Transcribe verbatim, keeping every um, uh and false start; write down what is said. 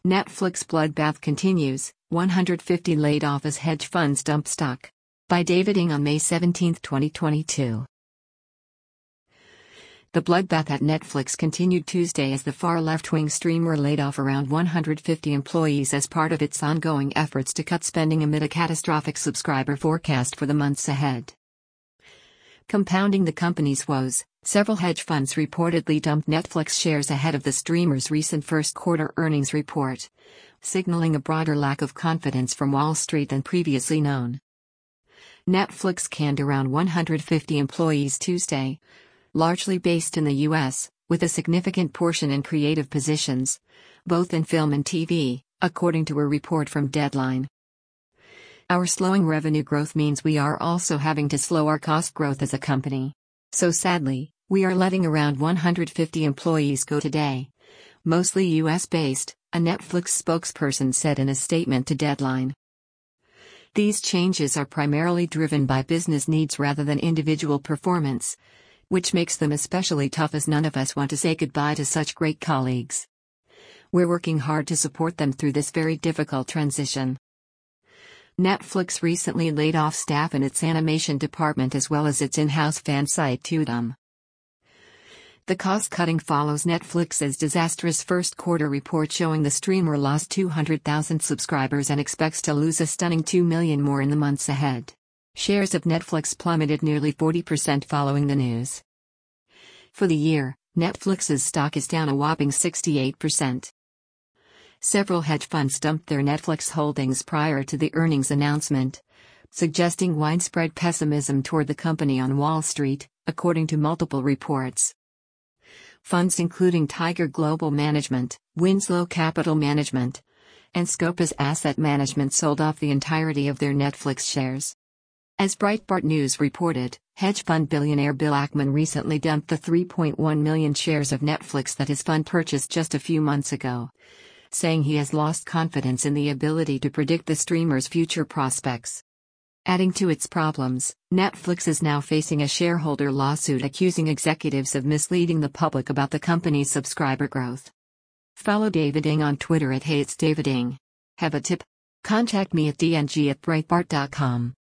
Netflix bloodbath continues, one hundred fifty laid off as hedge funds dump stock. By David Ng on May seventeenth, twenty twenty-two. The bloodbath at Netflix continued Tuesday as the far left-wing streamer laid off around one hundred fifty employees as part of its ongoing efforts to cut spending amid a catastrophic subscriber forecast for the months ahead. Compounding the company's woes, several hedge funds reportedly dumped Netflix shares ahead of the streamer's recent first-quarter earnings report, signaling a broader lack of confidence from Wall Street than previously known. Netflix canned around one hundred fifty employees Tuesday, largely based in the U S, with a significant portion in creative positions, both in film and T V, according to a report from Deadline. Our slowing revenue growth means we are also having to slow our cost growth as a company. So sadly, we are letting around one hundred fifty employees go today, mostly U S-based, a Netflix spokesperson said in a statement to Deadline. These changes are primarily driven by business needs rather than individual performance, which makes them especially tough as none of us want to say goodbye to such great colleagues. We're working hard to support them through this very difficult transition. Netflix recently laid off staff in its animation department as well as its in-house fan site Tudum. The cost-cutting follows Netflix's disastrous first-quarter report showing the streamer lost two hundred thousand subscribers and expects to lose a stunning two million more in the months ahead. Shares of Netflix plummeted nearly forty percent following the news. For the year, Netflix's stock is down a whopping sixty-eight percent. Several hedge funds dumped their Netflix holdings prior to the earnings announcement, suggesting widespread pessimism toward the company on Wall Street, according to multiple reports. Funds including Tiger Global Management, Winslow Capital Management, and Scopus Asset Management sold off the entirety of their Netflix shares. As Breitbart News reported, hedge fund billionaire Bill Ackman recently dumped the three point one million shares of Netflix that his fund purchased just a few months ago, saying he has lost confidence in the ability to predict the streamer's future prospects. Adding to its problems, Netflix is now facing a shareholder lawsuit accusing executives of misleading the public about the company's subscriber growth. Follow David Ng on Twitter at Hey It's David Ng. Have a tip? Contact me at d n g at breitbart dot com.